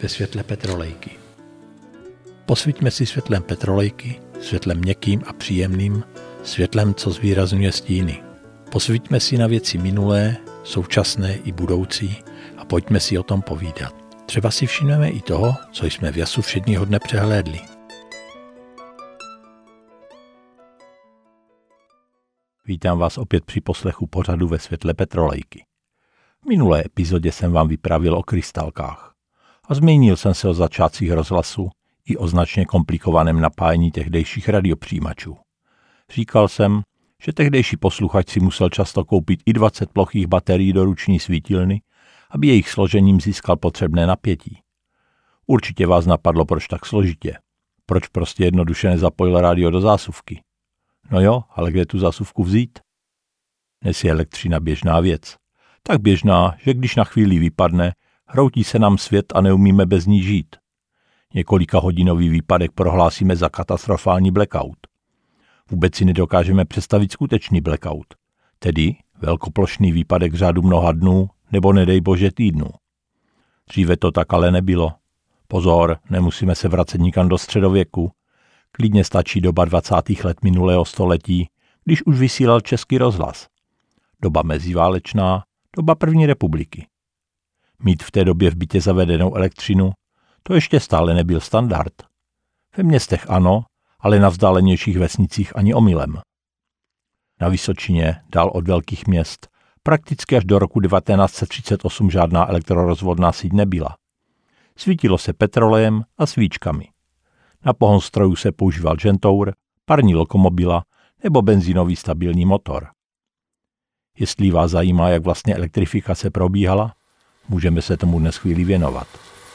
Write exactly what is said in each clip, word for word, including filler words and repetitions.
ve světle petrolejky. Posvíťme si světlem petrolejky, světlem měkkým a příjemným, světlem, co zvýrazňuje stíny. Posvíťme si na věci minulé, současné i budoucí a pojďme si o tom povídat. Třeba si všimneme i toho, co jsme v jasu všedního dne přehlédli. Vítám vás opět při poslechu pořadu ve světle petrolejky. V minulé epizodě jsem vám vyprávěl o krystalkách a zmínil jsem se o začátcích rozhlasu i o značně komplikovaném napájení tehdejších radiopřijímačů. Říkal jsem, že tehdejší posluchač si musel často koupit i dvacet plochých baterií do ruční svítilny, aby jejich složením získal potřebné napětí. Určitě vás napadlo, proč tak složitě. Proč prostě jednoduše nezapojil rádio do zásuvky? No jo, ale kde tu zásuvku vzít? Dnes je elektřina běžná věc. Tak běžná, že když na chvíli vypadne, hroutí se nám svět a neumíme bez ní žít. Několika hodinový výpadek prohlásíme za katastrofální blackout. Vůbec si nedokážeme představit skutečný blackout, tedy velkoplošný výpadek řádu mnoha dnů nebo nedej bože týdnů. Dříve to tak ale nebylo. Pozor, nemusíme se vracet nikam do středověku. Klidně stačí doba dvacátých let minulého století, když už vysílal Český rozhlas. Doba meziválečná, doba první republiky. Mít v té době v bytě zavedenou elektřinu, to ještě stále nebyl standard. Ve městech ano, ale na vzdálenějších vesnicích ani omylem. Na Vysočině, dál od velkých měst, prakticky až do roku devatenáct set třicet osm žádná elektrorozvodná síť nebyla. Svítilo se petrolejem a svíčkami. Na pohon strojů se používal žentour, parní lokomobila nebo benzínový stabilní motor. Jestli vás zajímá, jak vlastně elektrifikace probíhala, můžeme se tomu dnes chvíli věnovat.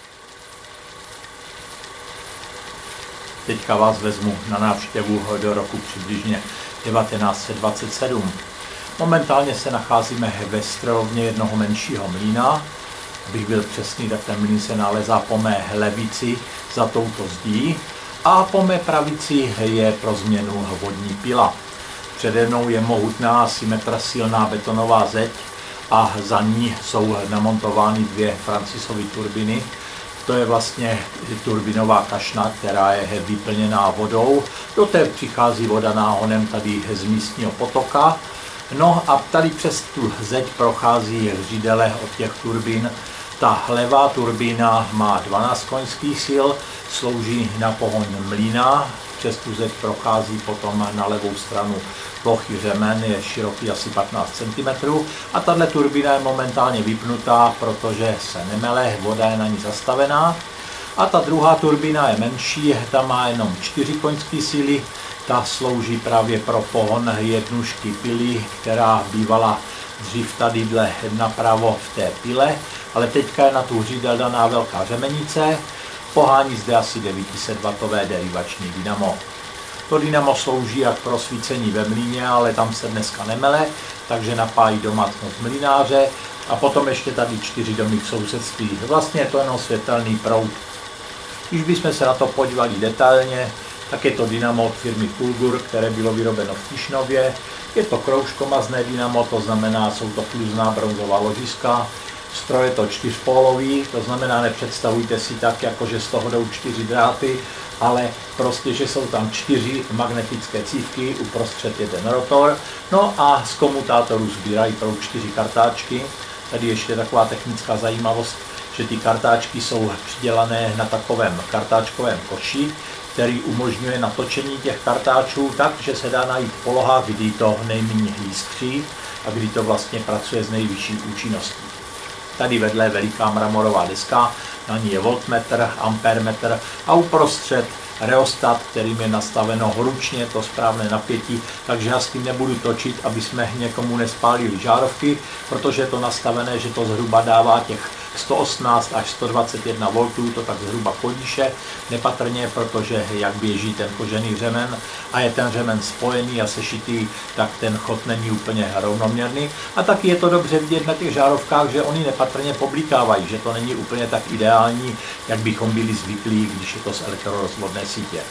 Teďka vás vezmu na návštěvu do roku přibližně devatenáct set dvacet sedm. Momentálně se nacházíme ve strojovně jednoho menšího mlýna. Abych byl přesný, tak ten mlýn se nalezá po mé levici za touto zdí a po mé pravici je pro změnu vodní pila. Přede mnou je mohutná asi metr silná betonová zeď a za ní jsou namontovány dvě Francisovy turbiny. To je vlastně turbinová kašna, která je vyplněná vodou. Do té přichází voda náhonem tady z místního potoka. No a tady přes tu zeď prochází řídele od těch turbín. Ta levá turbína má dvanáct koňských sil, slouží na pohon mlýna. Přes tu zeď prochází potom na levou stranu plochy řemen, je široký asi patnáct centimetrů a tahle turbína je momentálně vypnutá, protože se nemele, voda je na ní zastavená. A ta druhá turbína je menší, ta má jenom čtyři koňské síly, ta slouží právě pro pohon jednušky pily, která bývala dřív tady napravo v té pile, ale teďka je na tu řídel daná velká řemenice. Pohání zde asi devět set wattové derivační dynamo. To dynamo slouží jak pro svícení ve mlýně, ale tam se dneska nemele, takže napájí domácnost mlynáře a potom ještě tady čtyři domy v sousedství. Vlastně je to jenom světelný proud. Když bychom se na to podívali detailně, tak je to dynamo od firmy Kulgur, které bylo vyrobeno v Tišnově. Je to kroužkomazné dynamo, to znamená, jsou to kluzná bronzová ložiska. Stroj je to čtyřpólový, to znamená, nepředstavujte si tak, jako že z toho jdou čtyři dráty, ale prostě, že jsou tam čtyři magnetické cívky, uprostřed jeden rotor, no a z komutátorů sbírají pro čtyři kartáčky. Tady ještě taková technická zajímavost, že ty kartáčky jsou přidělané na takovém kartáčkovém koši, který umožňuje natočení těch kartáčů tak, že se dá najít poloha, kdy to nejméně hlískří a kdy to vlastně pracuje s nejvyšší účinností. Tady vedle je veliká mramorová deska, na ní je voltmetr, ampermetr a uprostřed reostat, kterým je nastaveno ručně to správné napětí, takže já s tím nebudu točit, aby jsme někomu nespálili žárovky, protože je to nastavené, že to zhruba dává těch sto osmnáct až sto dvacet jedna voltů, to tak zhruba podíše, nepatrně, protože jak běží ten kožený řemen a je ten řemen spojený a sešitý, tak ten chod není úplně rovnoměrný. A taky je to dobře vidět na těch žárovkách, že oni nepatrně poblikávají, že to není úplně tak ideální, jak bychom byli zvyklí, když je to z elektrorozvodné sítě.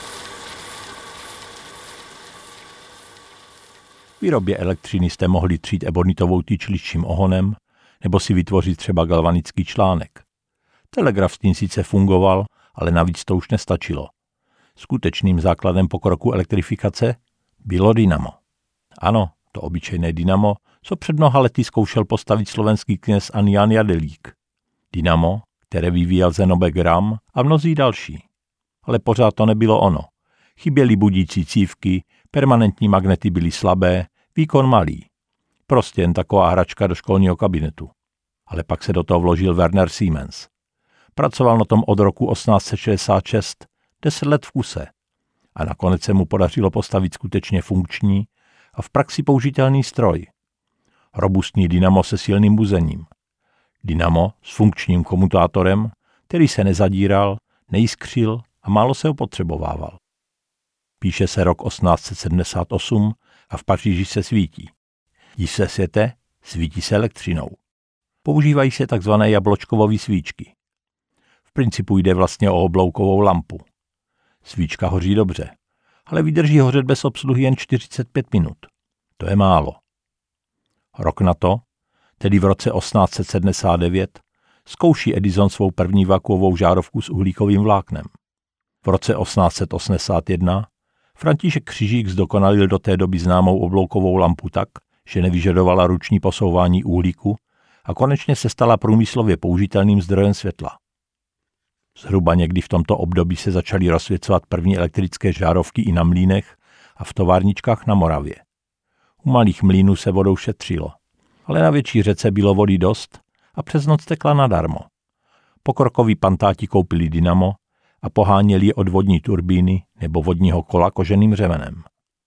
V výrobě elektřiny jste mohli třít ebonitovou tyč ličím ohonem nebo si vytvořit třeba galvanický článek. Telegraf s tím sice fungoval, ale navíc to už nestačilo. Skutečným základem pokroku elektrifikace bylo dynamo. Ano, to obyčejné dynamo, co před mnoha lety zkoušel postavit slovenský kněz Jan Jadelík. Dynamo, které vyvíjel Zenobek Gram a mnozí další. Ale pořád to nebylo ono. Chyběly budící cívky, permanentní magnety byly slabé, výkon malý. Prostě jen taková hračka do školního kabinetu. Ale pak se do toho vložil Werner Siemens. Pracoval na tom od roku osmnáct set šedesát šest, deset let v kuse. A nakonec se mu podařilo postavit skutečně funkční a v praxi použitelný stroj. Robustní dynamo se silným buzením. Dynamo s funkčním komutátorem, který se nezadíral, nejiskřil a málo se opotřebovával. Píše se rok osmnáct set sedmdesát osm a v Paříži se svítí. Když se světe, svítí se elektřinou. Používají se tzv. Jabločkovové svíčky. V principu jde vlastně o obloukovou lampu. Svíčka hoří dobře, ale vydrží hořet bez obsluhy jen čtyřicet pět minut. To je málo. Rok na to, tedy v roce osmnáct set sedmdesát devět, zkouší Edison svou první vakuovou žárovku s uhlíkovým vláknem. V roce osmnáct set osmdesát jedna František Křižík zdokonalil do té doby známou obloukovou lampu tak, že nevyžadovala ruční posouvání uhlíku a konečně se stala průmyslově použitelným zdrojem světla. Zhruba někdy v tomto období se začaly rozsvěcovat první elektrické žárovky i na mlýnech a v továrničkách na Moravě. U malých mlýnů se vodou šetřilo, ale na větší řece bylo vody dost a přes noc tekla nadarmo. Pokrokoví pantáti koupili dynamo a poháněli je od vodní turbíny nebo vodního kola koženým řemenem.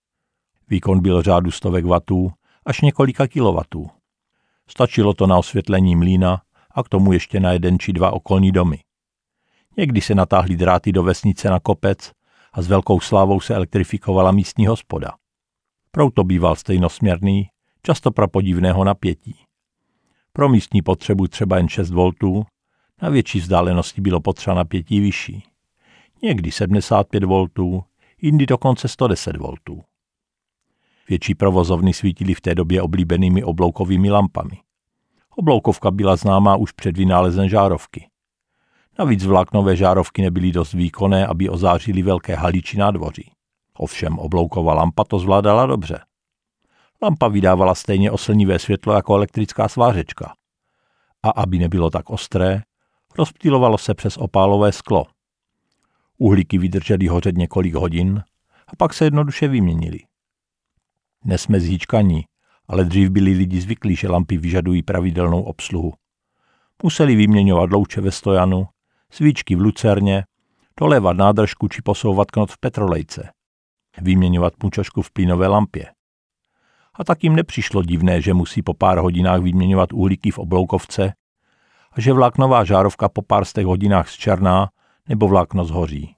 Výkon byl řádu stovek vatů až několika kilovatů. Stačilo to na osvětlení mlýna a k tomu ještě na jeden či dva okolní domy. Někdy se natáhly dráty do vesnice na kopec a s velkou slávou se elektrifikovala místní hospoda. Proud to býval stejnosměrný, často pro podivného napětí. Pro místní potřebu třeba jen šest voltů, na větší vzdálenosti bylo potřeba napětí vyšší. Někdy sedmdesát pět voltů, jindy dokonce sto deset voltů. Větší provozovny svítily v té době oblíbenými obloukovými lampami. Obloukovka byla známá už před vynálezem žárovky. Navíc vláknové žárovky nebyly dost výkonné, aby ozářily velké haly či nádvoří. Ovšem oblouková lampa to zvládala dobře. Lampa vydávala stejně oslnivé světlo jako elektrická svářečka. A aby nebylo tak ostré, rozptýlovalo se přes opálové sklo. Uhlíky vydržely hořet několik hodin a pak se jednoduše vyměnily. Dnes jsme zhýčkaní, ale dřív byli lidi zvyklí, že lampy vyžadují pravidelnou obsluhu. Museli vyměňovat louče ve stojanu, svíčky v lucerně, dolévat nádržku či posouvat knot v petrolejce, vyměňovat půjčošku v plynové lampě. A tak jim nepřišlo divné, že musí po pár hodinách vyměňovat uhlíky v obloukovce a že vláknová žárovka po pár stech hodinách zčerná nebo vlákno zhoří.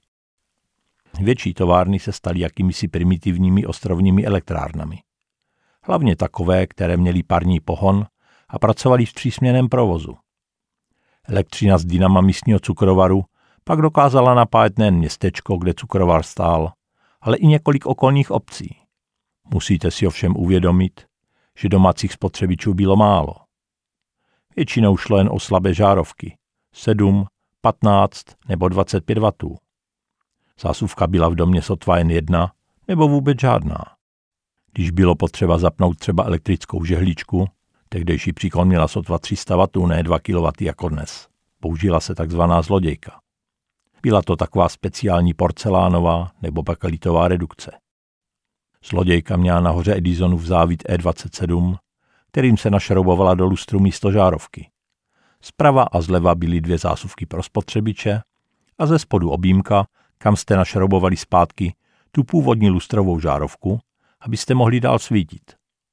Větší továrny se staly jakýmisi primitivními ostrovními elektrárnami. Hlavně takové, které měly parní pohon a pracovaly v třísměnném provozu. Elektřina z dynama místního cukrovaru pak dokázala napájet nejen městečko, kde cukrovar stál, ale i několik okolních obcí. Musíte si ovšem uvědomit, že domácích spotřebičů bylo málo. Většinou šlo jen o slabé žárovky, sedm, patnáct nebo dvacet pět vatů. Zásuvka byla v domě sotva jen jedna nebo vůbec žádná. Když bylo potřeba zapnout třeba elektrickou žehličku, tehdejší příkon měla sotva tři sta vatů, ne dva kilowatty jako dnes. Použila se takzvaná zlodějka. Byla to taková speciální porcelánová nebo bakelitová redukce. Zlodějka měla nahoře Edisonův závit E dvacet sedm, kterým se našroubovala do lustru místo žárovky. Zprava a zleva byly dvě zásuvky pro spotřebiče a ze spodu objímka, kam jste našroubovali zpátky tu původní lustrovou žárovku, abyste mohli dál svítit.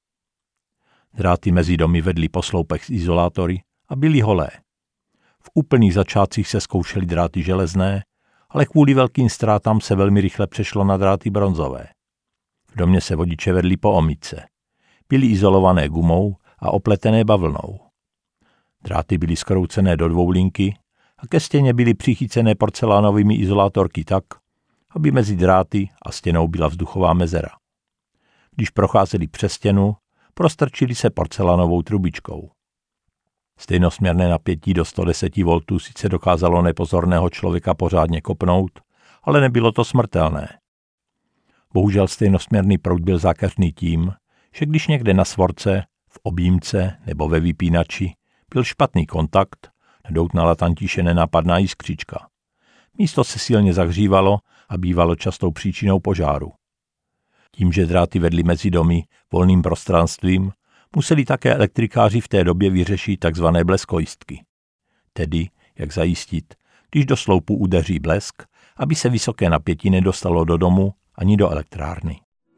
Dráty mezi domy vedly po sloupech s izolátory a byly holé. V úplných začátcích se zkoušely dráty železné, ale kvůli velkým ztrátám se velmi rychle přešlo na dráty bronzové. V domě se vodiče vedly po omítce. Byly izolované gumou a opletené bavlnou. Dráty byly zkroucené do dvou linky a ke stěně byly přichycené porcelánovými izolátorky tak, aby mezi dráty a stěnou byla vzduchová mezera. Když procházeli přes stěnu, prostrčili se porcelánovou trubičkou. Stejnosměrné napětí do sto deset voltů sice dokázalo nepozorného člověka pořádně kopnout, ale nebylo to smrtelné. Bohužel stejnosměrný proud byl zákeřný tím, že když někde na svorce, v objímce nebo ve vypínači byl špatný kontakt, nedoutnala latantíše nenápadná jiskřička. Místo se silně zahřívalo a bývalo častou příčinou požáru. Tím, že dráty vedly mezi domy volným prostranstvím, museli také elektrikáři v té době vyřešit tzv. Bleskojistky. Tedy, jak zajistit, když do sloupu udeří blesk, aby se vysoké napětí nedostalo do domu ani do elektrárny.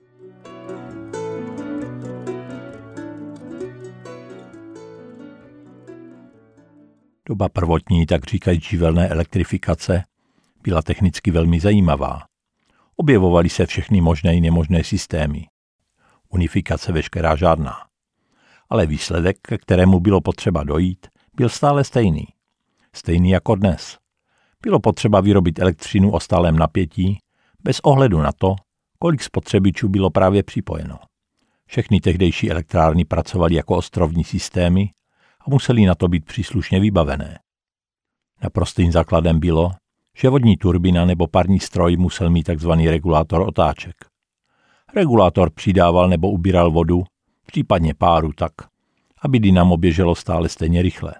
Doba prvotní, tak říkajíc živelné elektrifikace, byla technicky velmi zajímavá. Objevovaly se všechny možné i nemožné systémy. Unifikace veškerá žádná. Ale výsledek, ke kterému bylo potřeba dojít, byl stále stejný. Stejný jako dnes. Bylo potřeba vyrobit elektřinu o stálém napětí, bez ohledu na to, kolik spotřebičů bylo právě připojeno. Všechny tehdejší elektrárny pracovaly jako ostrovní systémy a museli na to být příslušně vybavené. Naprostým základem bylo, že vodní turbina nebo parní stroj musel mít tzv. Regulátor otáček. Regulátor přidával nebo ubíral vodu, případně páru tak, aby dynamo běželo stále stejně rychle.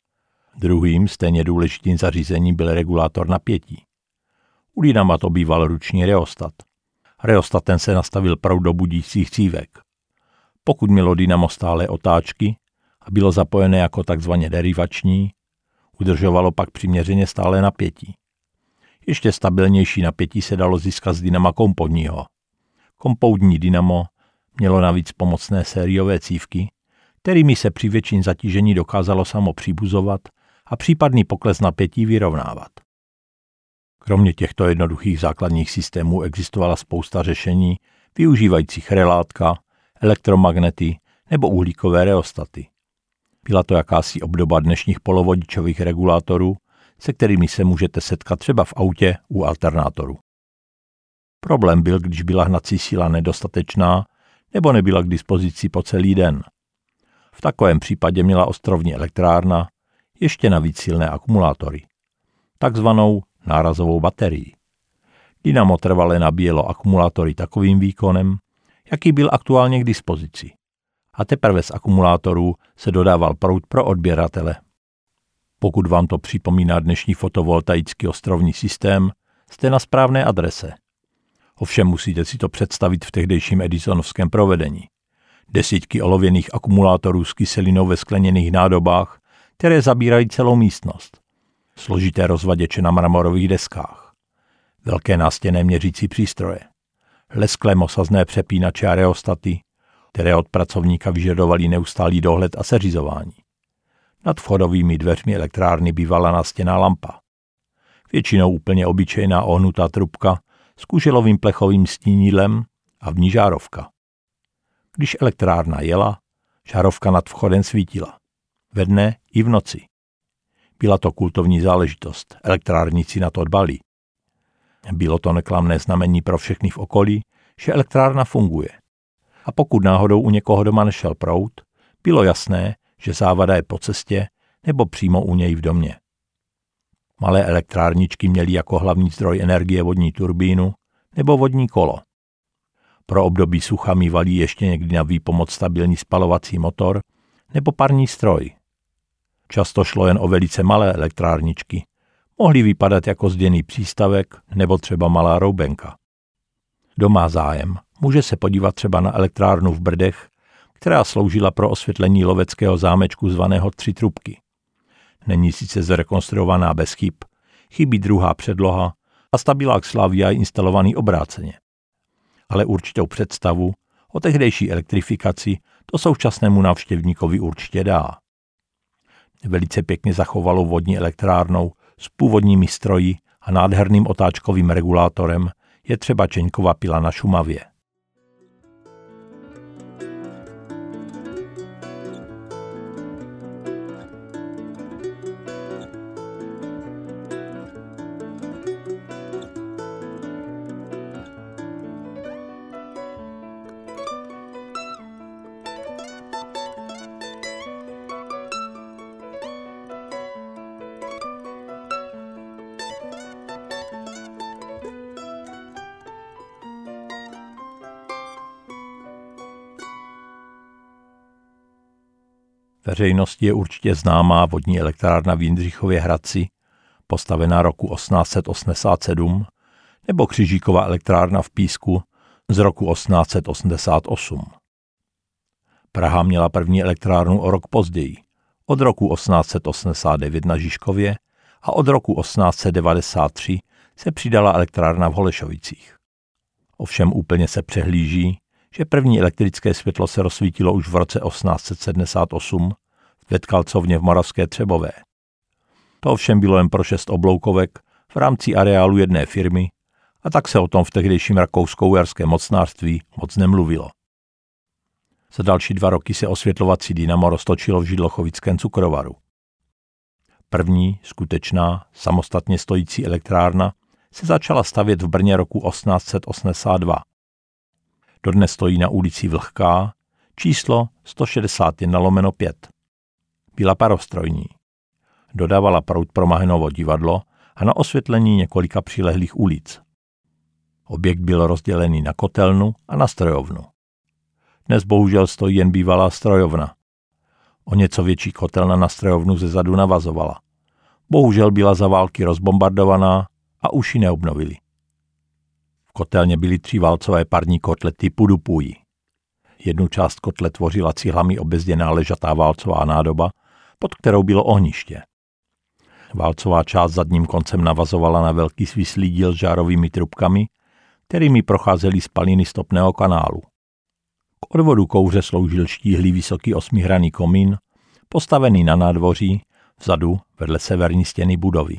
Druhým stejně důležitým zařízením byl regulátor napětí. U dynama to býval ruční reostat. Reostatem se nastavil proud do budících cívek. Pokud mělo dynamo stále otáčky a bylo zapojené jako takzvaně derivační, udržovalo pak přiměřeně stále napětí. Ještě stabilnější napětí se dalo získat z dynama kompoudního. Kompoudní dynamo mělo navíc pomocné sériové cívky, kterými se při větším zatížení dokázalo samo přibuzovat a případný pokles napětí vyrovnávat. Kromě těchto jednoduchých základních systémů existovala spousta řešení využívajících relátka, elektromagnety nebo uhlíkové reostaty. Byla to jakási obdoba dnešních polovodičových regulátorů, se kterými se můžete setkat třeba v autě u alternátoru. Problém byl, když byla hnací síla nedostatečná nebo nebyla k dispozici po celý den. V takovém případě měla ostrovní elektrárna ještě navíc silné akumulátory, takzvanou nárazovou baterii. Dynamo trvale nabíjelo akumulátory takovým výkonem, jaký byl aktuálně k dispozici. A teprve z akumulátorů se dodával proud pro odběratele. Pokud vám to připomíná dnešní fotovoltaický ostrovní systém, jste na správné adrese. Ovšem musíte si to představit v tehdejším edisonovském provedení. Desítky olověných akumulátorů s kyselinou ve skleněných nádobách, které zabírají celou místnost. Složité rozvaděče na mramorových deskách. Velké nástěnné měřící přístroje. Lesklé mosazné přepínače a reostaty, které od pracovníka vyžadovaly neustálý dohled a seřizování. Nad vchodovými dveřmi elektrárny bývala nastěná lampa. Většinou úplně obyčejná ohnutá trubka s kuželovým plechovým stínidlem a v ní žárovka. Když elektrárna jela, žárovka nad vchodem svítila. Ve dne i v noci. Byla to kultovní záležitost, elektrárníci na to dbali. Bylo to neklamné znamení pro všechny v okolí, že elektrárna funguje. A pokud náhodou u někoho doma nešel proud, bylo jasné, že závada je po cestě nebo přímo u něj v domě. Malé elektrárničky měly jako hlavní zdroj energie vodní turbínu nebo vodní kolo. Pro období sucha mívali ještě někdy na výpomoc stabilní spalovací motor nebo parní stroj. Často šlo jen o velice malé elektrárničky. Mohly vypadat jako zděný přístavek nebo třeba malá roubenka. Kdo má zájem, může se podívat třeba na elektrárnu v Brdech, která sloužila pro osvětlení loveckého zámečku zvaného Tři trubky. Není sice zrekonstruovaná bez chyb, chybí druhá předloha a stabilák Slavia je instalovaný obráceně. Ale určitou představu o tehdejší elektrifikaci to současnému návštěvníkovi určitě dá. Velice pěkně zachovalou vodní elektrárnou s původními stroji a nádherným otáčkovým regulátorem je třeba Čeňkova pila na Šumavě. Veřejnosti je určitě známá vodní elektrárna v Jindřichově Hradci, postavená roku osmnáct set osmdesát sedm, nebo Křižíkova elektrárna v Písku z roku osmnáct set osmdesát osm. Praha měla první elektrárnu o rok později, od roku osmnáct set osmdesát devět na Žižkově a od roku osmnáct set devadesát tři se přidala elektrárna v Holešovicích. Ovšem úplně se přehlíží, že první elektrické světlo se rozsvítilo už v roce osmnáct set sedmdesát osm ve Tkalcovně v Moravské Třebové. To ovšem bylo jen pro šest obloukovek v rámci areálu jedné firmy a tak se o tom v tehdejším rakousko-uherském mocnářství moc nemluvilo. Za další dva roky se osvětlovací dynamo roztočilo v židlochovickém cukrovaru. První, skutečná, samostatně stojící elektrárna se začala stavět v Brně roku osmnáct set osmdesát dva. Dodnes stojí na ulici Vlhká, číslo sto šedesát jedna lomeno pět. Byla parostrojní. Dodávala proud pro Mahenovo divadlo a na osvětlení několika přilehlých ulic. Objekt byl rozdělený na kotelnu a na strojovnu. Dnes bohužel stojí jen bývalá strojovna. O něco větší kotelna na strojovnu ze zadu navazovala. Bohužel byla za války rozbombardovaná a už ji neobnovili. V kotelně byly tři válcové parní kotle typu Dupuji. Jednu část kotle tvořila cihlami obezděná ležatá válcová nádoba, pod kterou bylo ohniště. Válcová část zadním koncem navazovala na velký svislý díl s žárovými trubkami, kterými procházely spaliny stopného kanálu. K odvodu kouře sloužil štíhlý vysoký osmihranný komín, postavený na nádvoří, vzadu vedle severní stěny budovy.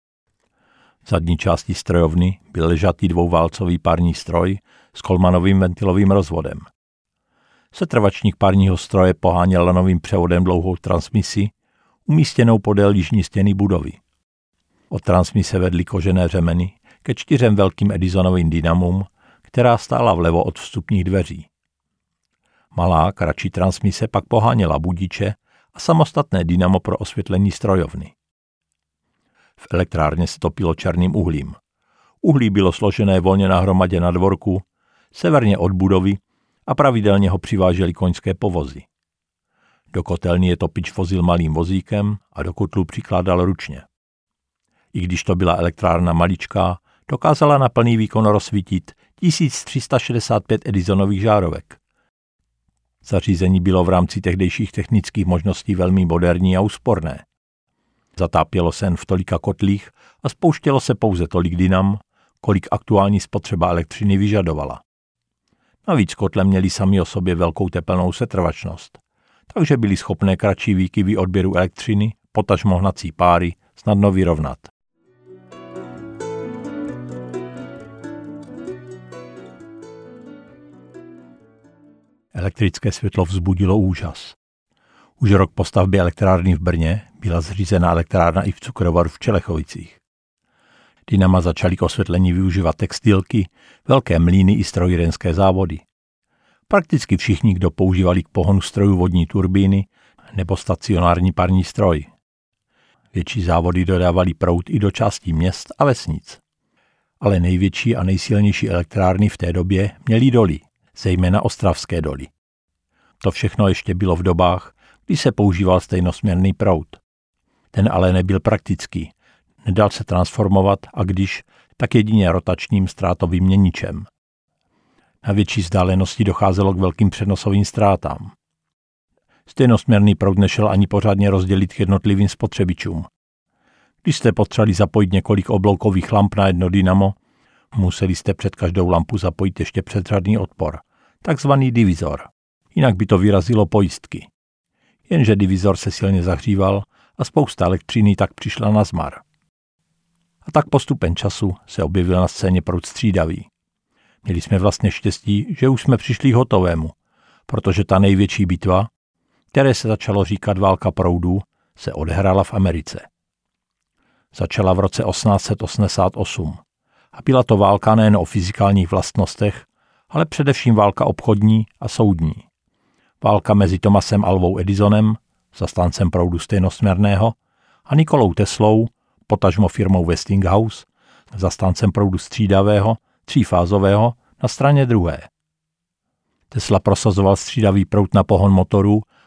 V zadní části strojovny byl ležatý dvouválcový pární stroj s kolmanovým ventilovým rozvodem. Setrvačník párního stroje poháněl lanovým převodem dlouhou transmisi, umístěnou podél jižní stěny budovy. Od transmise vedly kožené řemeny ke čtyřem velkým Edisonovým dynamům, která stála vlevo od vstupních dveří. Malá, kratší transmise pak poháněla budiče a samostatné dynamo pro osvětlení strojovny. V elektrárně se topilo černým uhlím. Uhlí bylo složené volně na hromadě na dvorku, severně od budovy a pravidelně ho přivážely koňské povozy. Do kotelny je topič vozil malým vozíkem a do kotlu přikládal ručně. I když to byla elektrárna maličká, dokázala na plný výkon rozsvítit tisíc tři sta šedesát pět Edisonových žárovek. Zařízení bylo v rámci tehdejších technických možností velmi moderní a úsporné. Zatápělo se jen v tolika kotlích a spouštělo se pouze tolik dynam, kolik aktuální spotřeba elektřiny vyžadovala. Navíc kotle měly sami o sobě velkou tepelnou setrvačnost, takže byly schopné kratší výkyvy odběru elektřiny, potažmo hnací páry, snadno vyrovnat. Elektrické světlo vzbudilo úžas. Už rok po stavbě elektrárny v Brně byla zřízena elektrárna i v cukrovaru v Čelechovicích. Dynama začaly k osvětlení využívat textilky, velké mlýny i strojírenské závody. Prakticky všichni, kdo používali k pohonu strojů vodní turbíny nebo stacionární parní stroj. Větší závody dodávali proud i do částí měst a vesnic. Ale největší a nejsilnější elektrárny v té době měly doly, zejména ostravské doly. To všechno ještě bylo v dobách, kdy se používal stejnosměrný proud. Ten ale nebyl praktický, nedal se transformovat a když, tak jedině rotačním ztrátovým měničem. Na větší vzdálenosti docházelo k velkým přenosovým ztrátám. Stejnosměrný proud nešel ani pořádně rozdělit k jednotlivým spotřebičům. Když jste potřebovali zapojit několik obloukových lamp na jedno dynamo, museli jste před každou lampu zapojit ještě předřadný odpor, takzvaný divizor. Jinak by to vyrazilo pojistky. Jenže divizor se silně zahříval a spousta elektřiny tak přišla na zmar. A tak postupem času se objevil na scéně proud střídavý. Měli jsme vlastně štěstí, že už jsme přišli k hotovému, protože ta největší bitva, které se začalo říkat válka proudů, se odehrála v Americe. Začala v roce osmnáct set osmdesát osm a byla to válka nejen o fyzikálních vlastnostech, ale především válka obchodní a soudní. Válka mezi Thomasem Alvou Edisonem, zastáncem proudu stejnosměrného, a Nikolou Teslou, potažmo firmou Westinghouse, zastáncem proudu střídavého, třífázového, na straně druhé. Tesla prosazoval střídavý proud na pohon motorů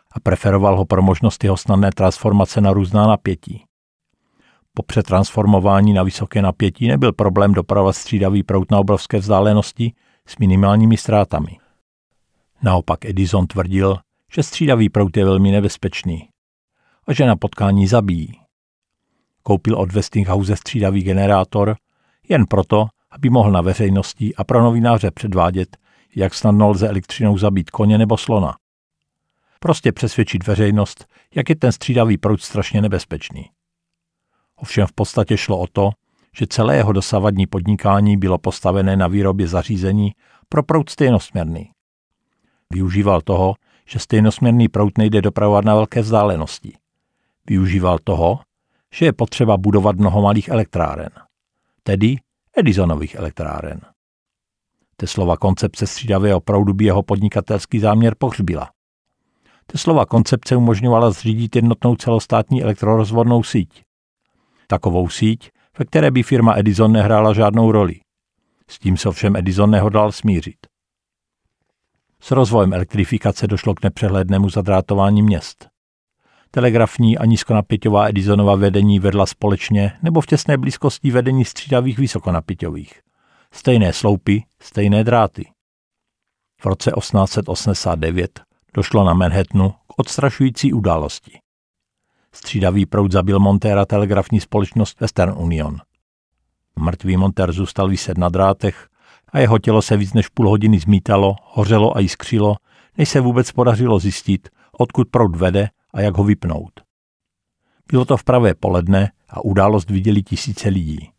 a preferoval ho pro možnost jeho snadné transformace na různá napětí. Po přetransformování na vysoké napětí nebyl problém dopravovat střídavý proud na obrovské vzdálenosti s minimálními ztrátami. Naopak Edison tvrdil, že střídavý proud je velmi nebezpečný a že na potkání zabíjí. Koupil od Westinghouse střídavý generátor jen proto, aby mohl na veřejnosti a pro novináře předvádět, jak snadno lze elektřinou zabít koně nebo slona. Prostě přesvědčit veřejnost, jak je ten střídavý proud strašně nebezpečný. Ovšem v podstatě šlo o to, že celé jeho dosavadní podnikání bylo postavené na výrobě zařízení pro proud stejnosměrný. Využíval toho, že stejnosměrný proud nejde dopravovat na velké vzdálenosti. Využíval toho, že je potřeba budovat mnoho malých elektráren, tedy Edisonových elektráren. Teslova koncepce střídavého proudu by jeho podnikatelský záměr pohřbila. Teslova koncepce umožňovala zřídit jednotnou celostátní elektrorozvodnou síť. Takovou síť, ve které by firma Edison nehrála žádnou roli. S tím se ovšem Edison nehodlal smířit. S rozvojem elektrifikace došlo k nepřehlednému zadrátování měst. Telegrafní a nízkonapěťová Edisonova vedení vedla společně nebo v těsné blízkosti vedení střídavých vysokonapěťových. Stejné sloupy, stejné dráty. V roce osmnáct set osmdesát devět došlo na Manhattanu k odstrašující události. Střídavý proud zabil montéra telegrafní společnost Western Union. Mrtvý montér zůstal viset na drátech a jeho tělo se víc než půl hodiny zmítalo, hořelo a jiskřilo, než se vůbec podařilo zjistit, odkud proud vede a jak ho vypnout. Bylo to v pravé poledne a událost viděli tisíce lidí.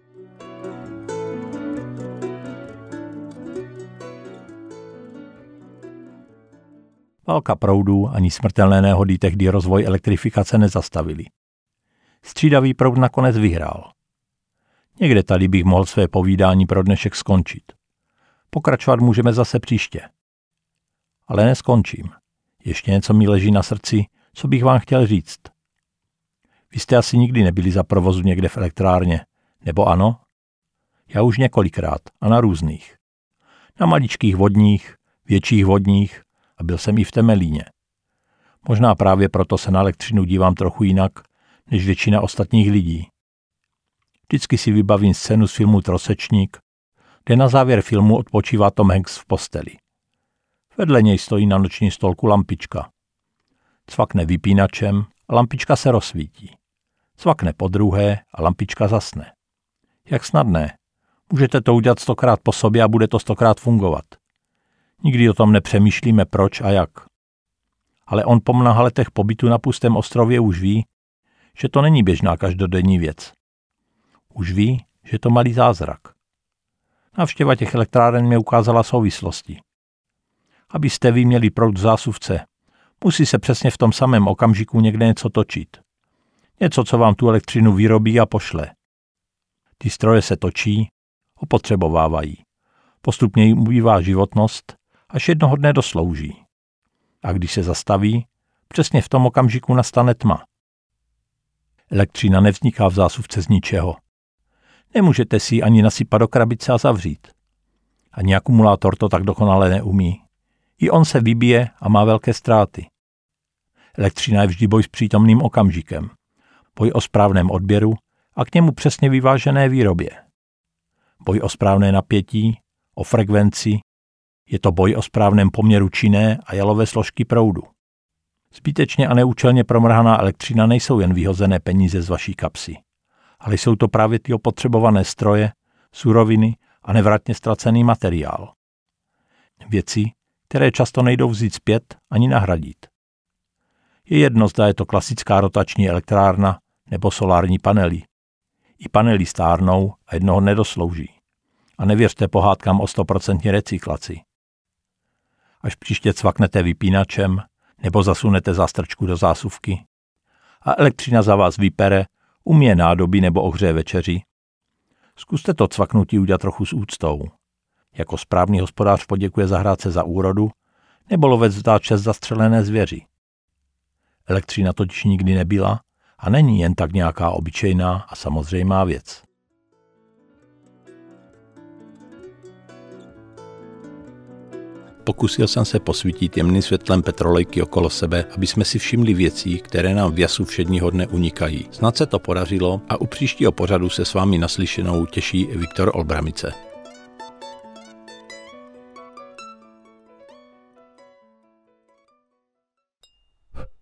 Válka proudů ani smrtelné nehody tehdy rozvoj elektrifikace nezastavili. Střídavý proud nakonec vyhrál. Někde tady bych mohl své povídání pro dnešek skončit. Pokračovat můžeme zase příště. Ale neskončím. Ještě něco mi leží na srdci, co bych vám chtěl říct. Vy jste asi nikdy nebyli za provozu někde v elektrárně, nebo ano? Já už několikrát a na různých. Na maličkých vodních, větších vodních a byl jsem i v Temelíně. Možná právě proto se na elektřinu dívám trochu jinak, než většina ostatních lidí. Vždycky si vybavím scénu z filmu Trosečník, kde na závěr filmu odpočívá Tom Hanks v posteli. Vedle něj stojí na noční stolku lampička. Cvakne vypínačem a lampička se rozsvítí. Cvakne podruhé a lampička zasne. Jak snadné. Můžete to udělat stokrát po sobě a bude to stokrát fungovat. Nikdy o tom nepřemýšlíme proč a jak. Ale on po mnoha letech pobytu na pustém ostrově už ví, že to není běžná každodenní věc. Už ví, že to malý zázrak. Návštěva těch elektráren mě ukázala souvislosti. Abyste vy měli proud v zásuvce, musí se přesně v tom samém okamžiku někde něco točit. Něco, co vám tu elektřinu vyrobí a pošle. Ty stroje se točí, opotřebovávají. Postupně jim ubývá životnost, až jednoho dne doslouží. A když se zastaví, přesně v tom okamžiku nastane tma. Elektřina nevzniká v zásuvce z ničeho. Nemůžete si ji ani nasypat do krabice a zavřít. Ani akumulátor to tak dokonale neumí. I on se vybije a má velké ztráty. Elektřina je vždy boj s přítomným okamžikem. Boj o správném odběru a k němu přesně vyvážené výrobě. Boj o správné napětí, o frekvenci, je to boj o správném poměru činné a jalové složky proudu. Zbytečně a neúčelně promrhaná elektřina nejsou jen vyhozené peníze z vaší kapsy, ale jsou to právě ty opotřebované stroje, suroviny a nevratně ztracený materiál. Věci, které často nejdou vzít zpět ani nahradit. Je jedno, zda je to klasická rotační elektrárna nebo solární panely. I panely stárnou a jednoho nedoslouží. A nevěřte pohádkám o stoprocentní recyklaci. Až příště cvaknete vypínačem nebo zasunete zástrčku do zásuvky a elektřina za vás vypere, umije nádoby nebo ohřeje večeři, zkuste to cvaknutí udělat trochu s úctou. Jako správný hospodář poděkuje zahrádce za úrodu nebo lovec vzdá čest zastřelené zvěři. Elektřina totiž nikdy nebyla a není jen tak nějaká obyčejná a samozřejmá věc. Pokusil jsem se posvítit jemným světlem petrolejky okolo sebe, aby jsme si všimli věcí, které nám v jasu všedního dne unikají. Snad se to podařilo a u příštího pořadu se s vámi naslyšenou těší Viktor Olbramice.